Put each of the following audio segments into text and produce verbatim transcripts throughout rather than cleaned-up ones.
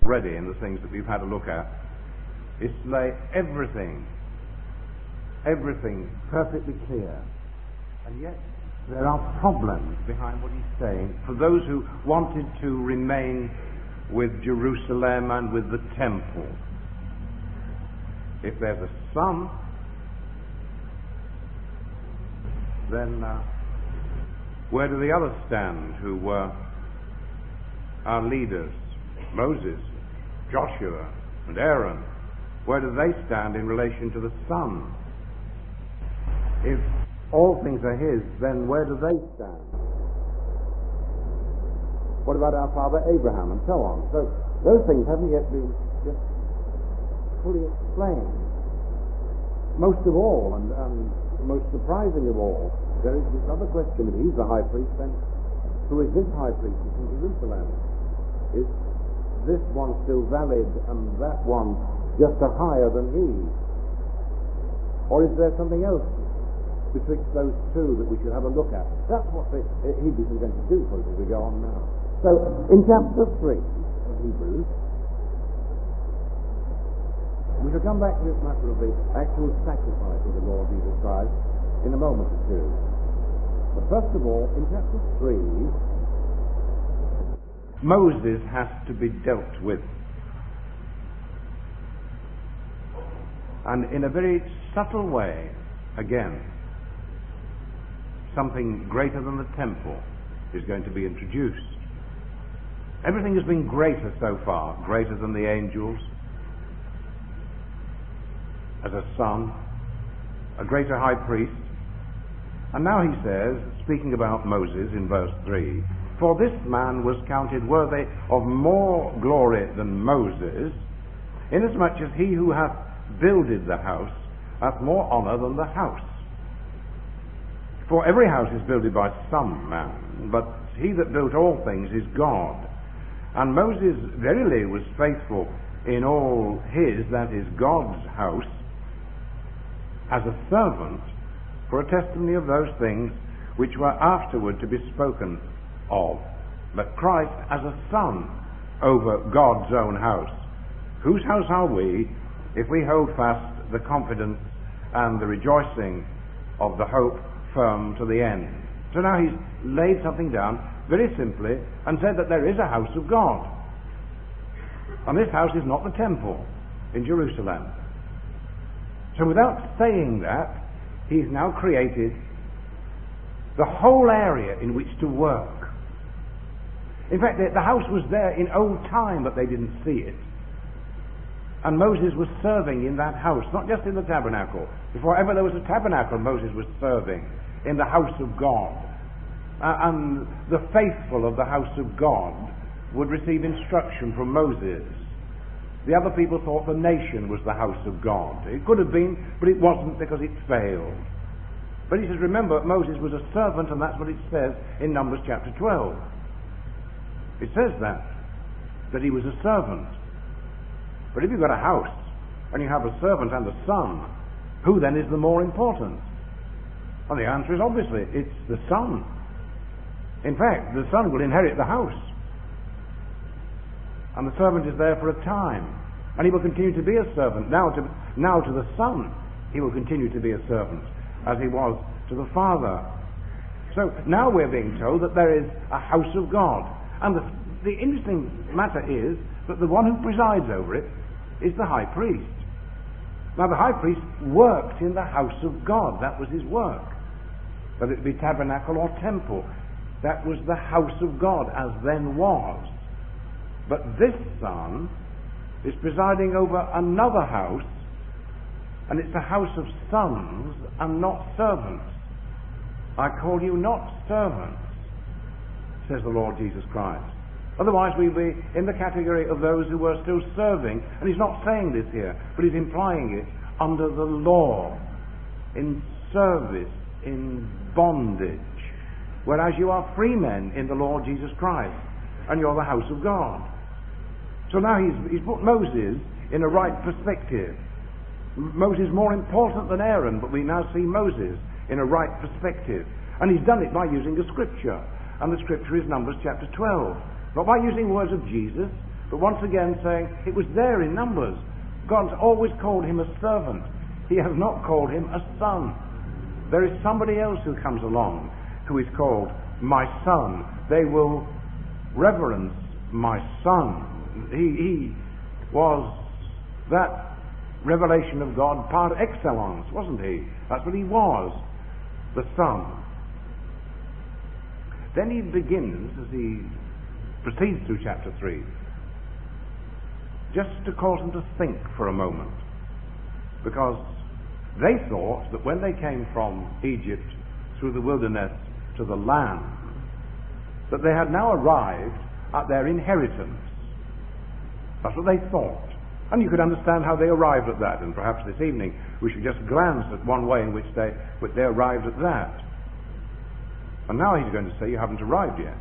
already in the things that we've had a look at, is to lay everything, everything perfectly clear. And yet there are problems behind what he's saying for those who wanted to remain with Jerusalem and with the temple. If there's a son, then uh, where do the others stand who were our leaders? Moses, Joshua, and Aaron. Where do they stand in relation to the son? If all things are his, then where do they stand? What about our father Abraham, and so on? So those things haven't yet been just fully explained. Most of all, and, and most surprising of all, there is this other question: if he's the high priest, then who is this high priest in Jerusalem? Is this one still valid, and that one just a higher than he? Or is there something else betwixt those two that we should have a look at? That's what the Hebrews is going to do for us as we go on now. So, in chapter three of Hebrews, we shall come back to this matter of the actual sacrifice of the Lord Jesus Christ in a moment or two. But first of all, in chapter three, Moses has to be dealt with. And in a very subtle way, again, something greater than the temple is going to be introduced. Everything has been greater so far, greater than the angels, as a son, a greater high priest. And now he says, speaking about Moses in verse three, "For this man was counted worthy of more glory than Moses, inasmuch as he who hath builded the house hath more honour than the house. For every house is builded by some man, but he that built all things is God. And Moses verily was faithful in all his," that is God's house, "as a servant for a testimony of those things which were afterward to be spoken of. But Christ as a son over God's own house. Whose house are we, if we hold fast the confidence and the rejoicing of the hope firm to the end?" So now he's laid something down very simply and said that there is a house of God. And this house is not the temple in Jerusalem. So without saying that, he's now created the whole area in which to work. In fact, the house was there in old time, but they didn't see it. And Moses was serving in that house, not just in the tabernacle. Before ever there was a tabernacle, Moses was serving in the house of God. Uh, and the faithful of the house of God would receive instruction from Moses. The other people thought the nation was the house of God. It could have been, but it wasn't, because it failed. But he says, remember, Moses was a servant, and that's what it says in Numbers chapter twelve. It says that, that he was a servant. But if you've got a house, and you have a servant and a son, who then is the more important? And the answer is obviously, it's the son. In fact, the son will inherit the house. And the servant is there for a time. And he will continue to be a servant. Now to, now to the son, he will continue to be a servant, as he was to the father. So now we're being told that there is a house of God. And the, the interesting matter is that the one who presides over it is the high priest. Now the high priest worked in the house of God. That was his work. Whether it be tabernacle or temple, that was the house of God as then was. But this son is presiding over another house, and it's a house of sons and not servants. I call you not servants, says the Lord Jesus Christ. Otherwise we'll be in the category of those who were still serving, and he's not saying this here, but he's implying it under the law, in service, in bondage, whereas you are free men in the Lord Jesus Christ, and you're the house of God. So now he's, he's put Moses in a right perspective. Moses is more important than Aaron, but we now see Moses in a right perspective. And he's done it by using a scripture. And the scripture is Numbers chapter twelve. Not by using words of Jesus, But once again saying, it was there in Numbers. God's always called him a servant. He has not called him a son. There is somebody else who comes along who is called my son. They will reverence my son. He, he was that revelation of God par excellence, wasn't he? That's what he was, the son. Then he begins, as he proceeds through chapter three, just to cause them to think for a moment. Because they thought that when they came from Egypt through the wilderness to the land, that they had now arrived at their inheritance. That's what they thought. And you could understand how they arrived at that, and perhaps this evening we should just glance at one way in which they, which they arrived at that. And now he's going to say you haven't arrived yet.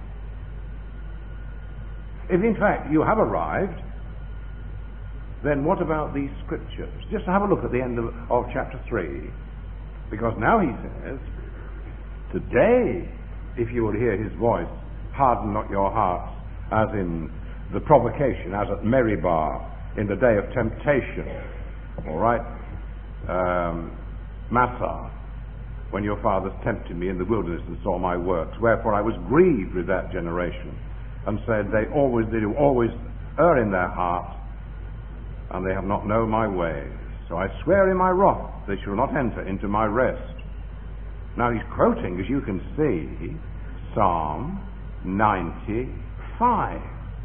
If in fact you have arrived, then what about these scriptures? Just have a look at the end of, of chapter three. Because now he says, today, if you will hear his voice, harden not your hearts, as in the provocation, as at Meribah, in the day of temptation. All right? Um, Massah, when your fathers tempted me in the wilderness and saw my works. Wherefore I was grieved with that generation, and said, they always did always err in their heart, and they have not known my ways. So I swear in my wrath, they shall not enter into my rest. Now he's quoting, as you can see, Psalm ninety-five.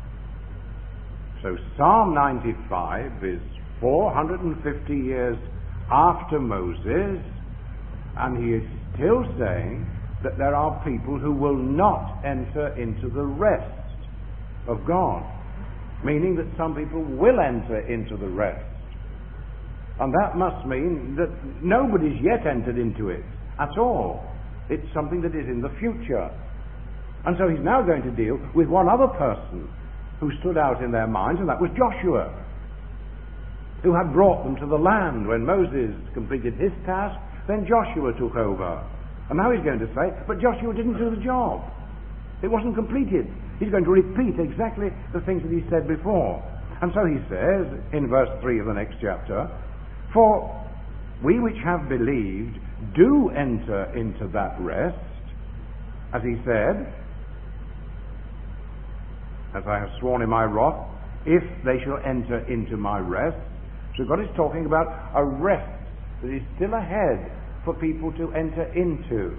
So Psalm ninety-five is four hundred fifty years after Moses, and he is still saying that there are people who will not enter into the rest of God. Meaning that some people will enter into the rest. And that must mean that nobody's yet entered into it at all. It's something that is in the future. And so he's now going to deal with one other person who stood out in their minds, and that was Joshua, who had brought them to the land. When Moses completed his task, then Joshua took over. And now he's going to say, but Joshua didn't do the job. It wasn't completed. He's going to repeat exactly the things that he said before. And so he says, in verse three of the next chapter, for we which have believed do enter into that rest, as he said, as I have sworn in my wrath, if they shall enter into my rest. So God is talking about a rest that is still ahead for people to enter into.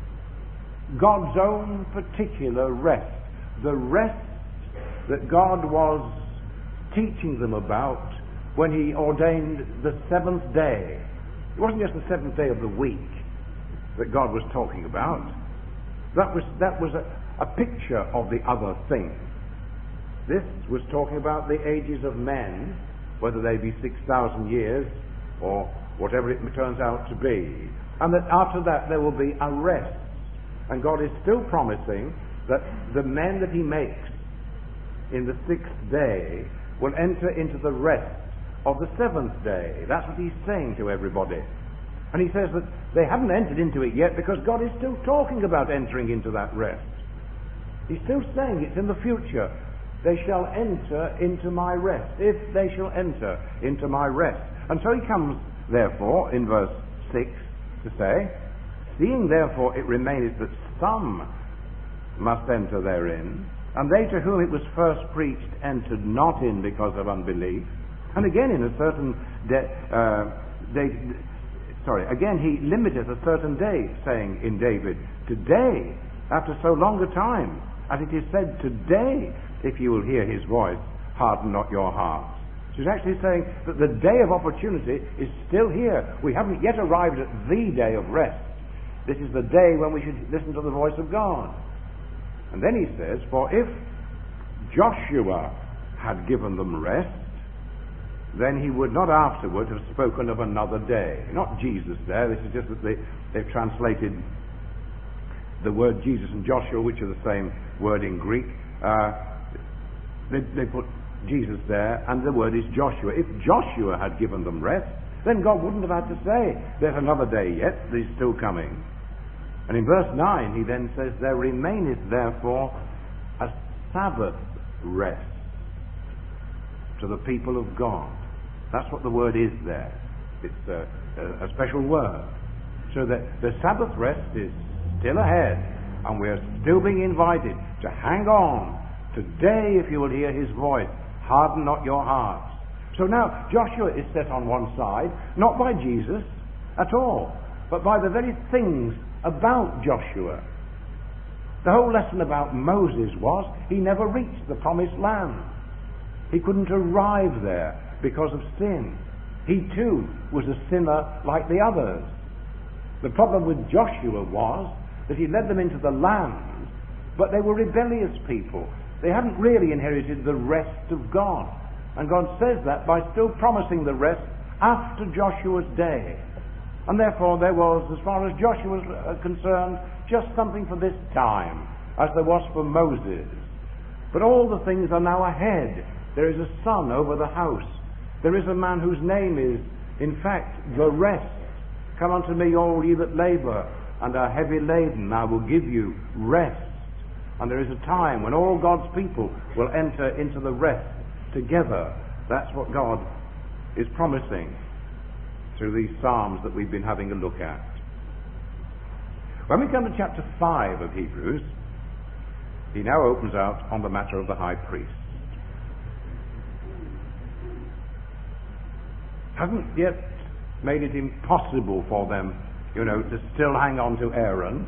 God's own particular rest. The rest that God was teaching them about when he ordained the seventh day. It wasn't just the seventh day of the week that God was talking about. That was, that was a, a picture of the other thing. This was talking about the ages of men, whether they be six thousand years or whatever it turns out to be. And that after that there will be a rest. And God is still promising that the men that he makes in the sixth day will enter into the rest of the seventh day. That's what he's saying to everybody. And he says that they haven't entered into it yet because God is still talking about entering into that rest. He's still saying it's in the future. They shall enter into my rest, if they shall enter into my rest. And so he comes, therefore, in verse six to say, seeing therefore it remaineth that some must enter therein, and they to whom it was first preached entered not in because of unbelief. And again in a certain day, uh, day, sorry, again he limiteth a certain day, saying in David, today, after so long a time, as it is said, today, if you will hear his voice, harden not your hearts. So he's actually saying that the day of opportunity is still here. We haven't yet arrived at the day of rest. This is the day when we should listen to the voice of God. And then he says, for if Joshua had given them rest, then he would not afterward have spoken of another day. Not Jesus there. This is just that they, they've translated the word Jesus and Joshua, which are the same word in Greek. Uh, they, they put Jesus there, and the word is Joshua. If Joshua had given them rest, then God wouldn't have had to say, there's another day yet that is still coming. And in verse nine he then says, there remaineth therefore a Sabbath rest. to the people of God. That's what the word is there. It's a, a, a special word. So that the Sabbath rest is still ahead, and we're still being invited to hang on. Today, if you will hear his voice, harden not your hearts. So now, Joshua is set on one side, not by Jesus at all, but by the very things about Joshua. The whole lesson about Moses was he never reached the promised land. He couldn't arrive there because of sin. He too was a sinner like the others. The problem with Joshua was that he led them into the land, but they were rebellious people. They hadn't really inherited the rest of God. And God says that by still promising the rest after Joshua's day. And therefore there was, as far as Joshua was concerned, just something for this time, as there was for Moses. But all the things are now ahead. There is a son over the house. There is a man whose name is, in fact, the rest. Come unto me, all ye that labour and are heavy laden, I will give you rest. And there is a time when all God's people will enter into the rest together. That's what God is promising through these Psalms that we've been having a look at. When we come to chapter five of Hebrews, he now opens out on the matter of the high priest. Hasn't yet made it impossible for them, you know, to still hang on to Aaron,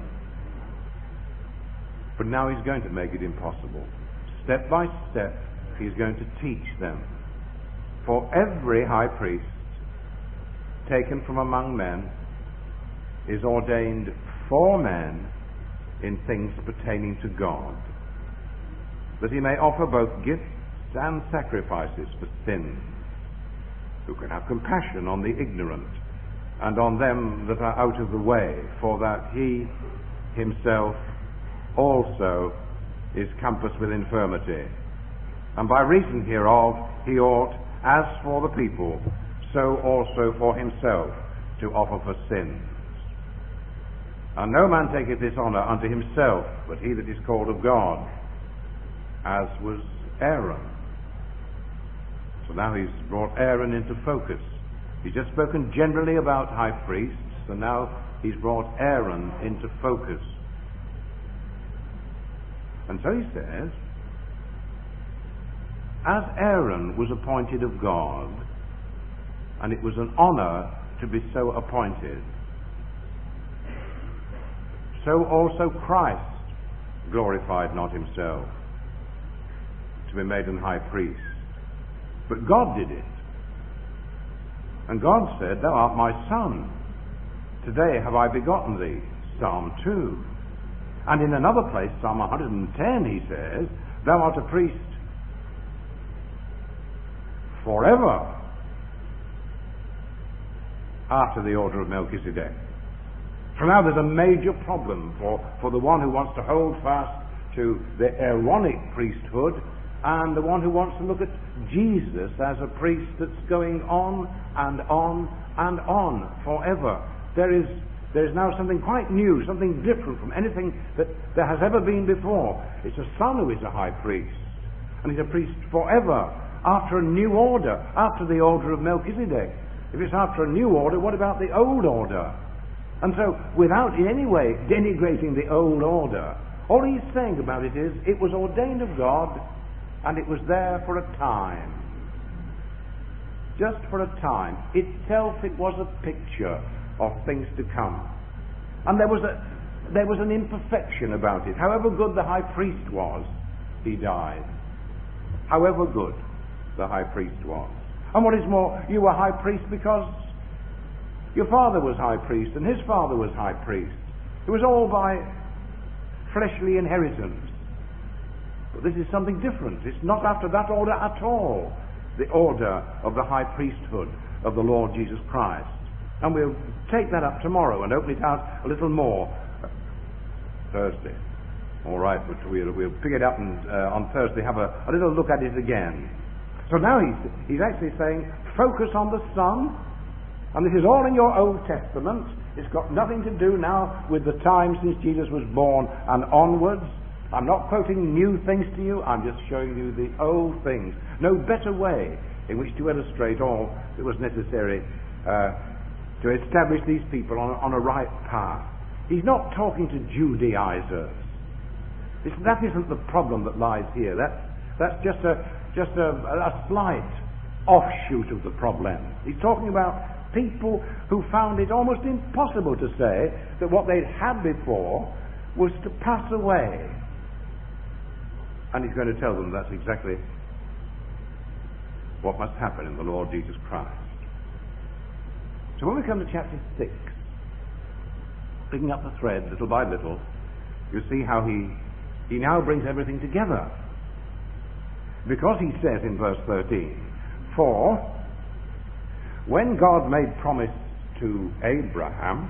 but now he's going to make it impossible. Step by step, he's going to teach them. For every high priest taken from among men is ordained for men in things pertaining to God, that he may offer both gifts and sacrifices for sins, who can have compassion on the ignorant and on them that are out of the way, for that he himself also is compassed with infirmity. And by reason hereof he ought, as for the people, so also for himself, to offer for sins. And no man taketh this honour unto himself, but he that is called of God, as was Aaron. So now he's brought Aaron into focus. He's just spoken generally about high priests, and now he's brought Aaron into focus. And so he says, as Aaron was appointed of God, and it was an honour to be so appointed, so also Christ glorified not himself to be made an high priest, but God did it. And God said, thou art my son, today have I begotten thee. Psalm two. And in another place, Psalm one hundred ten, he says, thou art a priest forever after the order of Melchizedek. So now there's a major problem for, for the one who wants to hold fast to the Aaronic priesthood, and the one who wants to look at Jesus as a priest that's going on and on and on forever. There is, there is now something quite new, something different from anything that there has ever been before. It's a son who is a high priest, and he's a priest forever, after a new order, after the order of Melchizedek. If it's after a new order, what about the old order? And so, without in any way denigrating the old order, all he's saying about it is, it was ordained of God, and it was there for a time. Just for a time. Itself, it was a picture of things to come. And there was a there was an imperfection about it. However good the high priest was, he died. However good the high priest was. And what is more, you were high priest because your father was high priest and his father was high priest. It was all by fleshly inheritance. But this is something different. It's not after that order at all. The order of the high priesthood of the Lord Jesus Christ. And we'll take that up tomorrow and open it out a little more Thursday. All right, but we'll, we'll pick it up and uh, on Thursday have a, a little look at it again. So now he's, he's actually saying, focus on the Son, and this is all in your Old Testament. It's got nothing to do now with the time since Jesus was born and onwards. I'm not quoting new things to you, I'm just showing you the old things. No better way in which to illustrate all that was necessary uh, to establish these people on, on a right path. He's not talking to Judaizers. It's, that isn't the problem that lies here. That's, that's just, a, just a, a slight offshoot of the problem. He's talking about people who found it almost impossible to say that what they'd had before was to pass away. And he's going to tell them that's exactly what must happen in the Lord Jesus Christ. So when we come to chapter six, picking up the thread little by little, you see how he, he now brings everything together. Because he says in verse thirteen, for when God made promise to Abraham,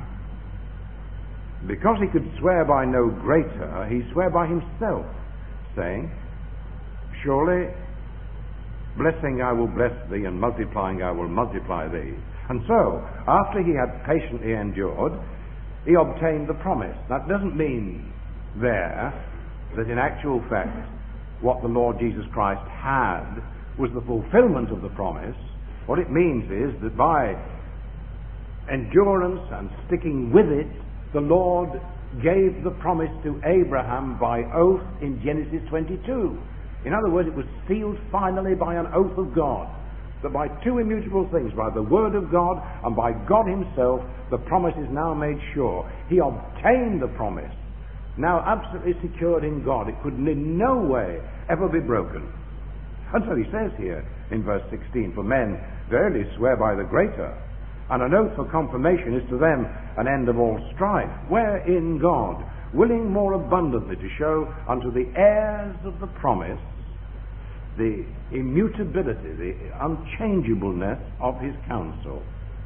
because he could swear by no greater, he sware by himself, saying, surely blessing I will bless thee, and multiplying I will multiply thee. And so, after he had patiently endured, he obtained the promise. That doesn't mean there that in actual fact what the Lord Jesus Christ had was the fulfillment of the promise. What it means is that by endurance and sticking with it, the Lord gave the promise to Abraham by oath in Genesis twenty-two. In other words, it was sealed finally by an oath of God, that by two immutable things, by the Word of God and by God himself, the promise is now made sure. He obtained the promise, now absolutely secured in God. It could in no way ever be broken. And so he says here in verse sixteen, for men verily swear by the greater, and an oath for confirmation is to them an end of all strife, wherein God, willing more abundantly to show unto the heirs of the promise the immutability, the unchangeableness of his counsel,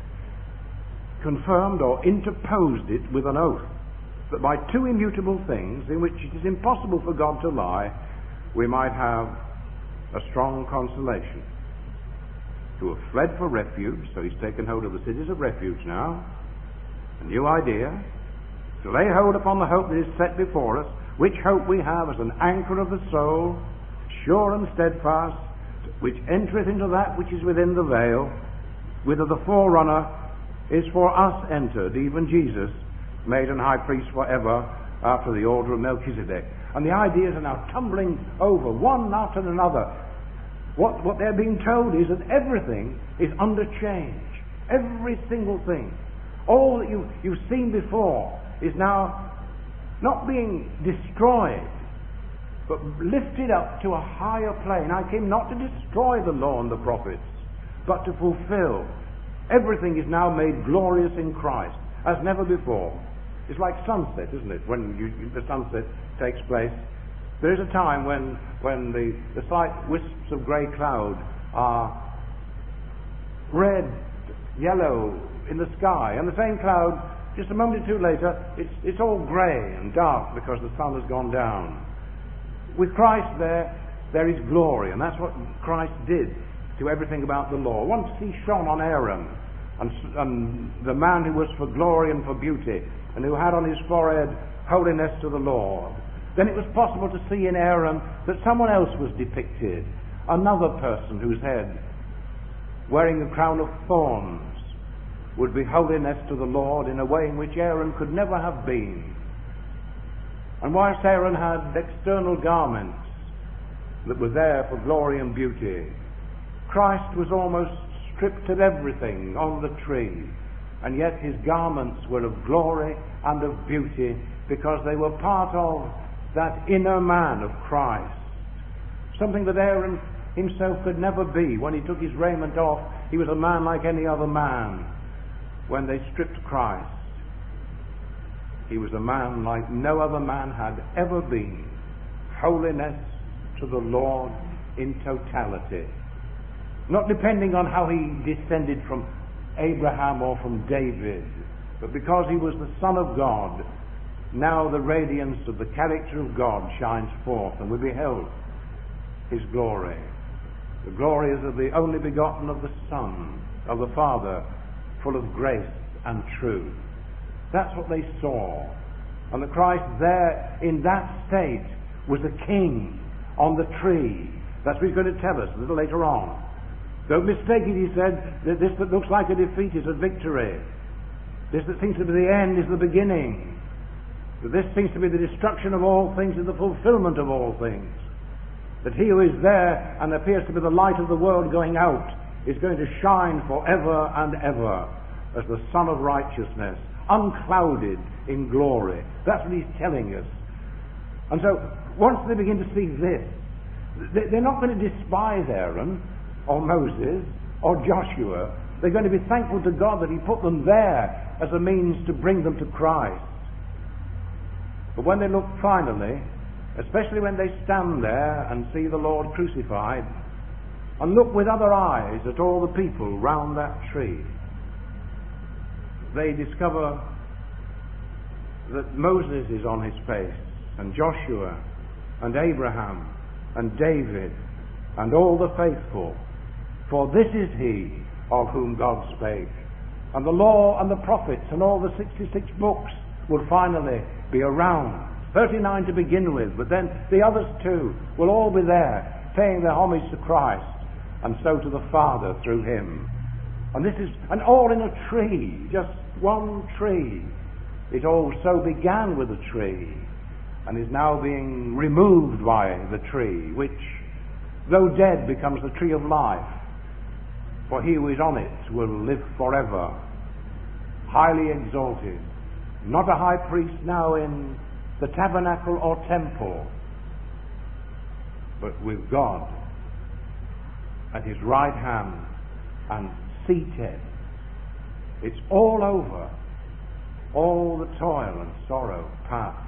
confirmed or interposed it with an oath, that by two immutable things, in which it is impossible for God to lie, we might have a strong consolation. Who have fled for refuge, so he's taken hold of the cities of refuge now, a new idea, to lay hold upon the hope that is set before us, which hope we have as an anchor of the soul, sure and steadfast, which entereth into that which is within the veil, whither the forerunner is for us entered, even Jesus, made an high priest forever, after the order of Melchizedek. And the ideas are now tumbling over, one after another. What, what they're being told is that everything is under change. Every single thing. All that you, you've seen before is now not being destroyed, but lifted up to a higher plane. I came not to destroy the law and the prophets, but to fulfill. Everything is now made glorious in Christ, as never before. It's like sunset, isn't it? When you, the sunset takes place, there is a time when, when the, the slight wisps of grey cloud are red, yellow in the sky, and the same cloud, just a moment or two later, it's, it's all grey and dark because the sun has gone down. With Christ there, there is glory, and that's what Christ did to everything about the law. Once he shone on Aaron, and, and the man who was for glory and for beauty, and who had on his forehead holiness to the Lord, then it was possible to see in Aaron that someone else was depicted, another person whose head, wearing a crown of thorns, would be holiness to the Lord in a way in which Aaron could never have been. And whilst Aaron had external garments that were there for glory and beauty, Christ was almost stripped of everything on the tree, and yet his garments were of glory and of beauty because they were part of that inner man of Christ. Something that Aaron himself could never be. When he took his raiment off, he was a man like any other man. When they stripped Christ, he was a man like no other man had ever been. Holiness to the Lord in totality. Not depending on how he descended from Abraham or from David, but because he was the Son of God, now the radiance of the character of God shines forth, and we beheld his glory. The glory is of the only begotten of the Son, of the Father, full of grace and truth. That's what they saw. And the Christ there in that state was a king on the tree. That's what he's going to tell us a little later on. Don't mistake it, he said, that this that looks like a defeat is a victory. This that seems to be the end is the beginning. That this seems to be the destruction of all things is the fulfillment of all things. That he who is there and appears to be the light of the world going out is going to shine forever and ever as the Son of Righteousness, unclouded in glory. That's what he's telling us. And so, once they begin to see this, they're not going to despise Aaron or Moses or Joshua. They're going to be thankful to God that he put them there as a means to bring them to Christ. But when they look finally, especially when they stand there and see the Lord crucified, and look with other eyes at all the people round that tree, they discover that Moses is on his face, and Joshua, and Abraham, and David, and all the faithful. For this is he of whom God spake. And the law and the prophets and all the sixty-six books will finally be around. thirty-nine to begin with, but then the others too will all be there, paying their homage to Christ, and so to the Father through him. And this is, and all in a tree, just one tree. It all so began with a tree, and is now being removed by the tree, which, though dead, becomes the tree of life. For he who is on it will live forever, highly exalted, not a high priest now in the tabernacle or temple, but with God at his right hand and seated. It's all over. All the toil and sorrow past.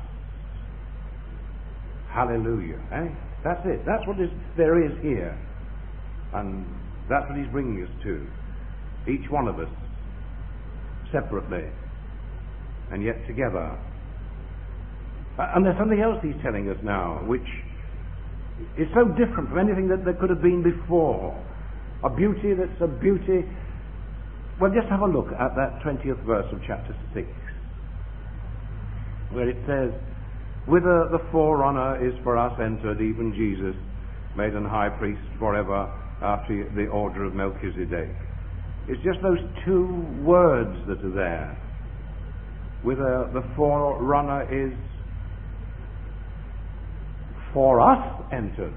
Hallelujah. Eh? That's it. That's what is, there is here. And that's what he's bringing us to. Each one of us, separately, and yet together. And there's something else he's telling us now, which is so different from anything that there could have been before. A beauty that's a beauty. Well, just have a look at that twentieth verse of chapter six, where it says, "Whither the forerunner is for us entered, even Jesus, made an high priest forever after the order of Melchizedek." It's just those two words that are there. Whither the forerunner is for us entered.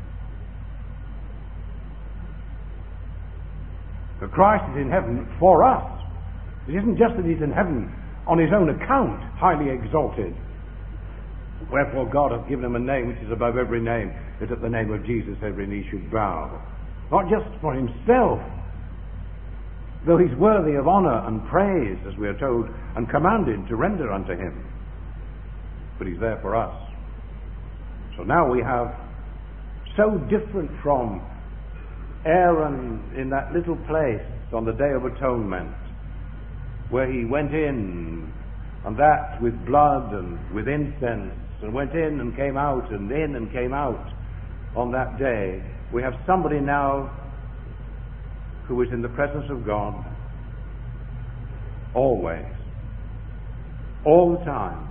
For Christ is in heaven for us. It isn't just that he's in heaven on his own account, highly exalted. Wherefore God hath given him a name which is above every name, that at the name of Jesus every knee should bow. Not just for himself, though he's worthy of honour and praise, as we are told, and commanded to render unto him, but he's there for us. So now we have, so different from Aaron in that little place on the Day of Atonement, where he went in, and that with blood and with incense, and went in and came out, and in and came out on that day. We have somebody now who is in the presence of God always, all the time,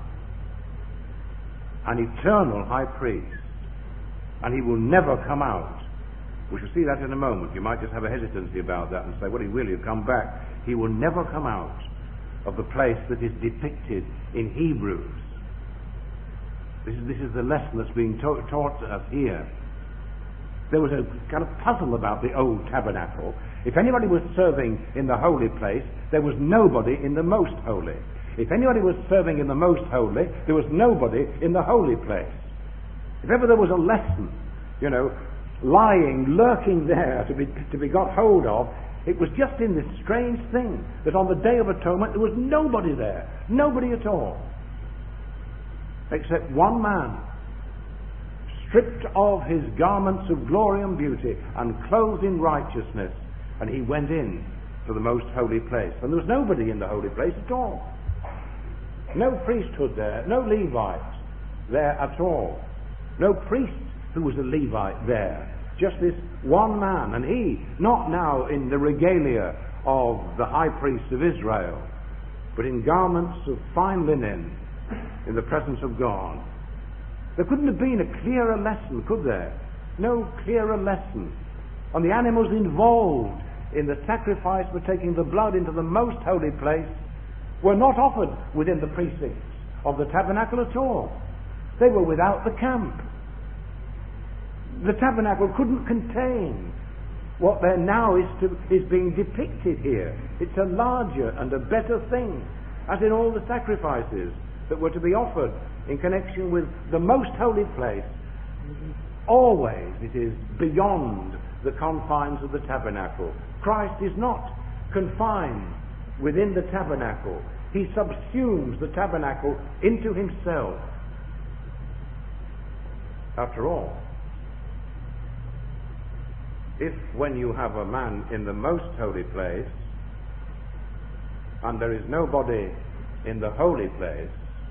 an eternal high priest, and he will never come out. We shall see that in a moment. You might just have a hesitancy about that and say, well, he will, he'll come back. He will never come out of the place that is depicted in Hebrews. This is, this is the lesson that's being ta- taught to us here. There was a kind of puzzle about the old tabernacle. If anybody was serving in the holy place, there was nobody in the most holy. If anybody was serving in the most holy, there was nobody in the holy place. If ever there was a lesson, you know, lying, lurking there to be, to be got hold of, it was just in this strange thing that on the Day of Atonement there was nobody there. Nobody at all. Except one man, stripped of his garments of glory and beauty and clothed in righteousness, and he went in to the most holy place. And there was nobody in the holy place at all. No priesthood there, no Levite there at all. No priest who was a Levite there. Just this one man, and he, not now in the regalia of the high priest of Israel, but in garments of fine linen in the presence of God. There couldn't have been a clearer lesson, could there? No clearer lesson. And the animals involved in the sacrifice for taking the blood into the most holy place were not offered within the precincts of the tabernacle at all. They were without the camp. The tabernacle couldn't contain what there now is, to, is being depicted here. It's a larger and a better thing, as in all the sacrifices that were to be offered in connection with the most holy place. Always it is beyond the confines of the tabernacle. Christ is not confined within the tabernacle. He subsumes the tabernacle into himself. After all, if when you have a man in the most holy place and there is nobody in the holy place,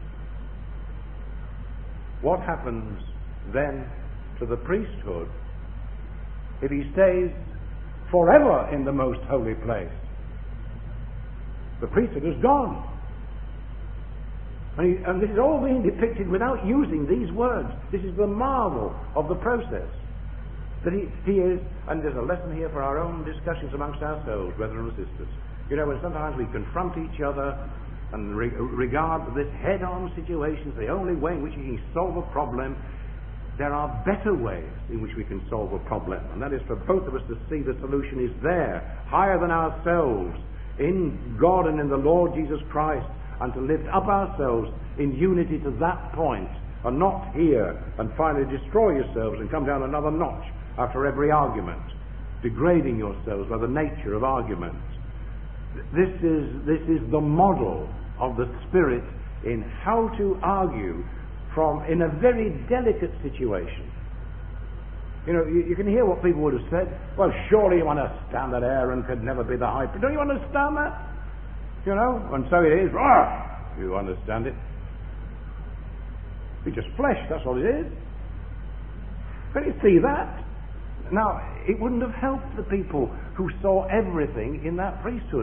what happens then to the priesthood if he stays forever in the most holy place? The priesthood is gone. And, he, and this is all being depicted without using these words. This is the marvel of the process. That he, he is, and there's a lesson here for our own discussions amongst ourselves, brethren and sisters. You know, when sometimes we confront each other and re- regard this head-on situation as the only way in which we can solve a problem, there are better ways in which we can solve a problem. And that is for both of us to see the solution is there, higher than ourselves, in God and in the Lord Jesus Christ, and to lift up ourselves in unity to that point, and not here and finally destroy yourselves and come down another notch after every argument, degrading yourselves by the nature of argument. This is, this is the model of the Spirit in how to argue from in a very delicate situation. You know, you, you can hear what people would have said. Well, surely you understand that Aaron could never be the high priest. Don't you understand that? You know, and so it is. Rah! You understand it. It's just flesh, that's all it is. Can you see that? Now, it wouldn't have helped the people who saw everything in that priesthood.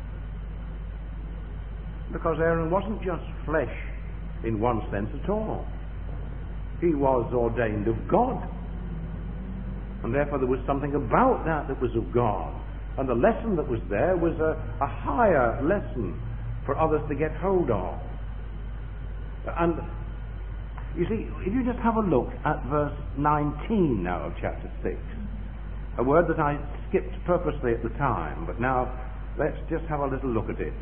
Because Aaron wasn't just flesh in one sense at all. He was ordained of God. And therefore there was something about that that was of God. And the lesson that was there was a, a higher lesson for others to get hold of. And you see, if you just have a look at verse nineteen now of chapter six, a word that I skipped purposely at the time, but now let's just have a little look at it.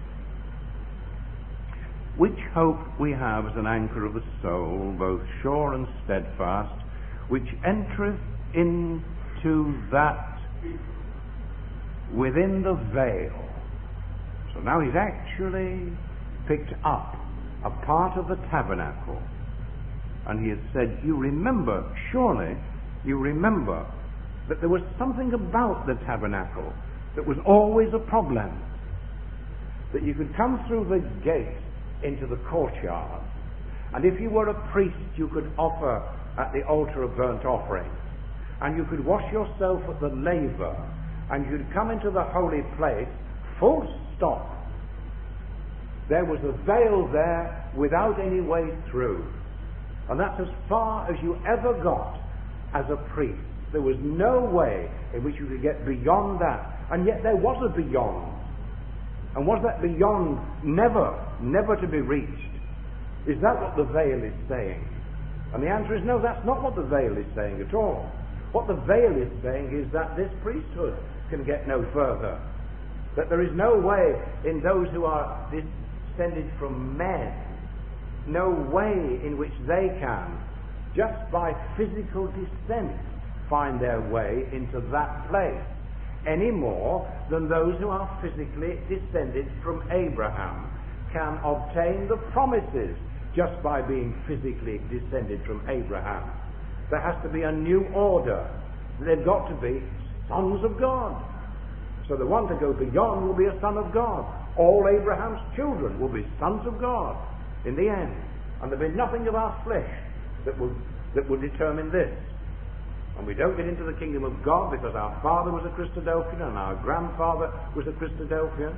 Which hope we have as an anchor of the soul, both sure and steadfast, which entereth into that within the veil. So now he's actually picked up a part of the tabernacle, and he has said, you remember, surely you remember that there was something about the tabernacle that was always a problem. That you could come through the gate into the courtyard, and if you were a priest you could offer at the altar of burnt offering, and you could wash yourself at the laver, and you could come into the holy place full stop. There was a veil there without any way through, and that's as far as you ever got as a priest. There was no way in which you could get beyond that, and yet there was a beyond. And was that beyond never, never to be reached? Is that what the veil is saying? And the answer is no, that's not what the veil is saying at all. What the veil is saying is that this priesthood can get no further. That there is no way in those who are descended from men, no way in which they can, just by physical descent, find their way into that place, any more than those who are physically descended from Abraham can obtain the promises just by being physically descended from Abraham. There has to be a new order. They've got to be sons of God. So the one to go beyond will be a son of God. All Abraham's children will be sons of God in the end. And there'll be nothing of our flesh that will, that will determine this. And we don't get into the kingdom of God because our father was a Christadelphian and our grandfather was a Christadelphian.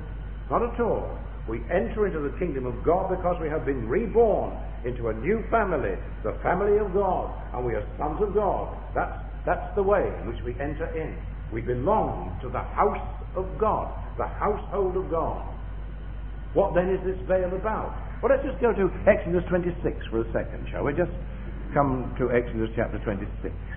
Not at all. We enter into the kingdom of God because we have been reborn into a new family, the family of God, and we are sons of God. That's, that's the way in which we enter in. We belong to the house of God, the household of God. What then is this veil about? Well, let's just go to Exodus twenty-six for a second, shall we? Just come to Exodus chapter twenty-six.